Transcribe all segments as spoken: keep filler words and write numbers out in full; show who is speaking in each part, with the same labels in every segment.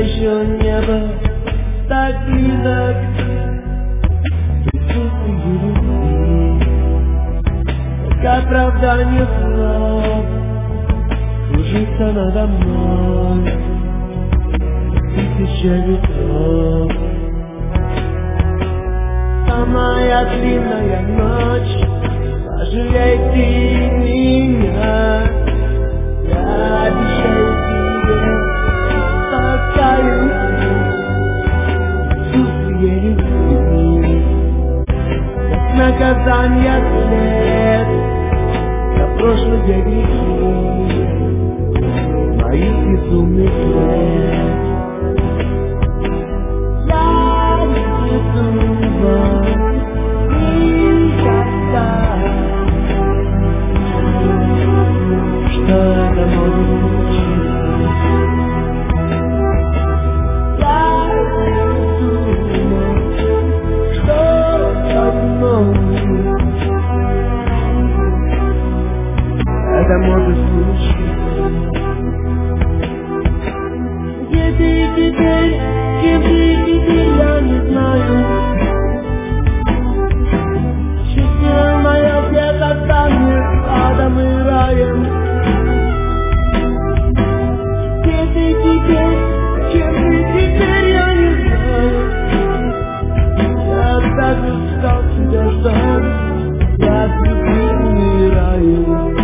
Speaker 1: еще не был так близок присутствие любви, как оправдание слов кружится надо мной тысяча ветров. Самая длинная ночь, пожалей ты меня, я обещаю тебе такая чувствие любви, как наказание след за прошлые грехи моих безумных лет. Я не думал никогда, что это может случиться. Я не думал, что однажды это может случиться. Где ты теперь, кем ты теперь, я не знаю. Счастье мое где-то станет адом и раем. Где ты теперь, кем ты теперь, я не знаю. Я так устал тебя ждать, я от любви умираю.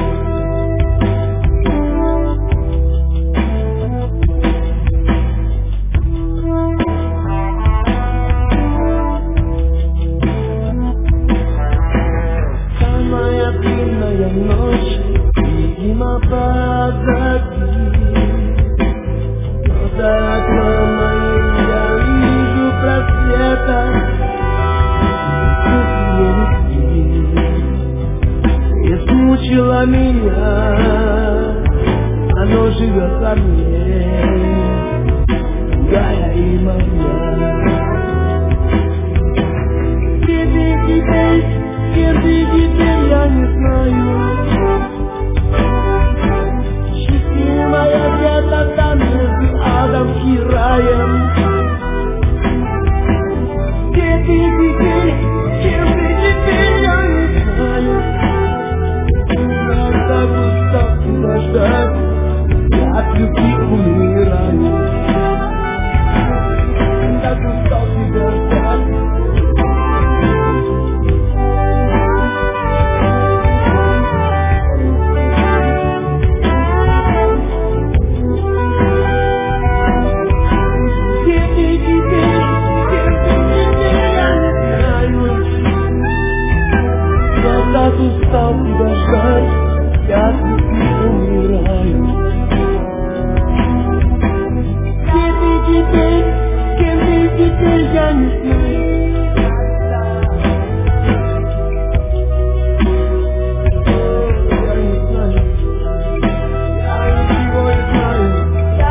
Speaker 1: Ночь, видимо, позади, но за окном моим я вижу просвета чувствие любви. Измучило меня, оно живет во мне, пугая и маня. Где ты теперь, кем ты теперь, я не знаю. Моя где-то там между адом и раем. Где ты теперь, кем ты теперь, я не знаю. Я так устал тебя ждать, я от любви умираю. Так устал тебя ждать. Устал тебя ждать, я от любви умираю. Где ты теперь, кем ты теперь, я не знаю. Я не знаю, я ничего не знаю.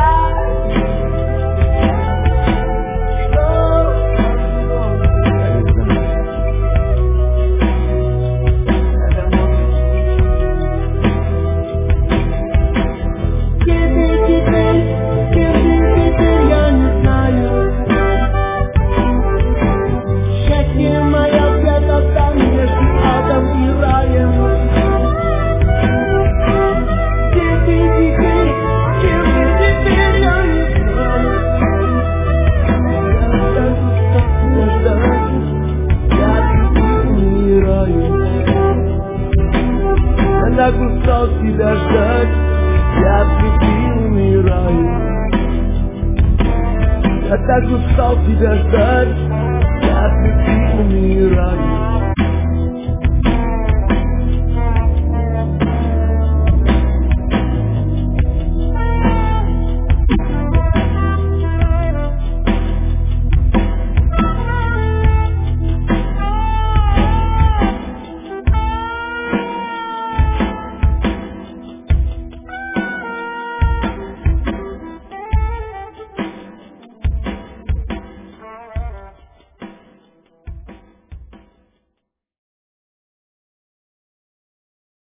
Speaker 1: Так устал тебя ждать, я от любви умираю. Я так устал тебя ждать, я от любви умираю.